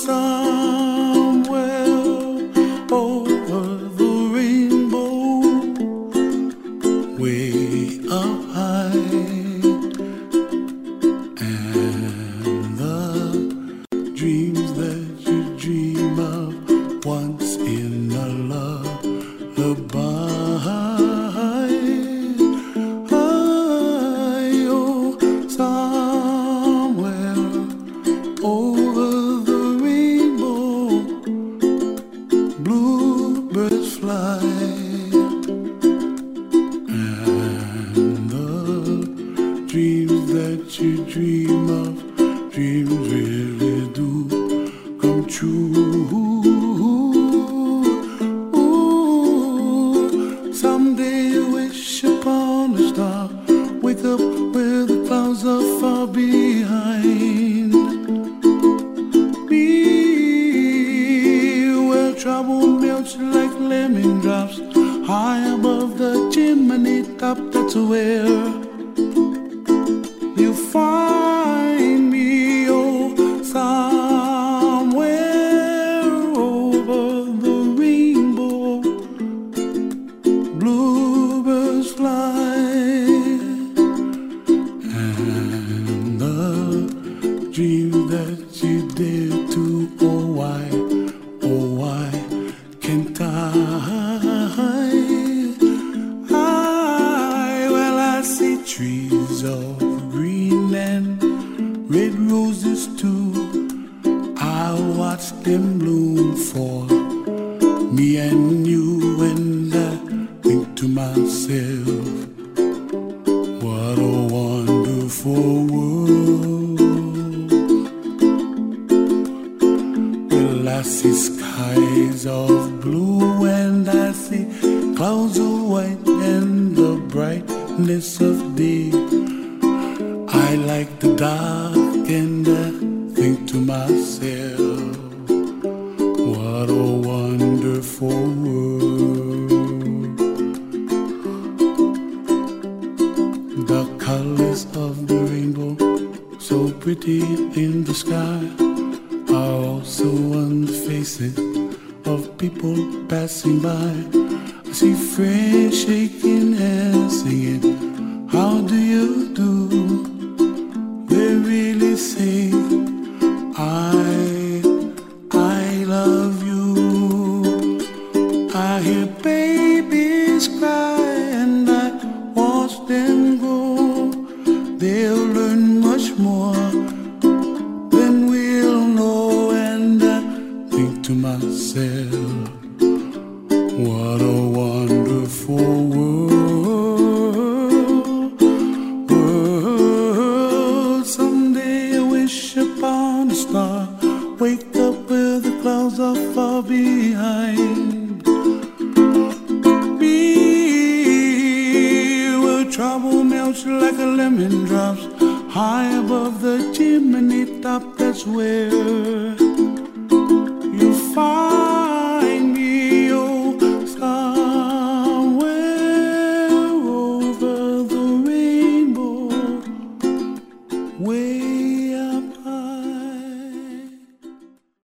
somewhere over the rainbow, way up high, and the dreams that you dream of once in a lullaby. Bluebirds fly, and the dreams that you dream of, dreams really do come true. Ooh, someday you wish upon a star, wake up where the clouds are far behind. Trouble melts like lemon drops high above the chimney top. That's where you find me, oh, somewhere over the rainbow. Bluebirds fly, and the dreams that you dare to, oh why can't I? Well, I see trees of green and red roses too. I'll watch them bloom for me and you, and I think to myself, what a wonderful world. Well, I see skies of blue, and I see clouds of white and the brightness of day. I like the dark, and I think to myself, what a wonderful world. The colors of the rainbow, so pretty in the sky, are also on the faces of people passing by. I see friends shaking hands, singing, how do you do? They really say, I love you. I hear babies cry, and I watch them grow. They'll learn much more than we'll know, and I think to myself, what a wonderful world. Someday I wish upon a star, wake up where the clouds are far behind me, where trouble melts like a lemon drops high above the chimney top. That's where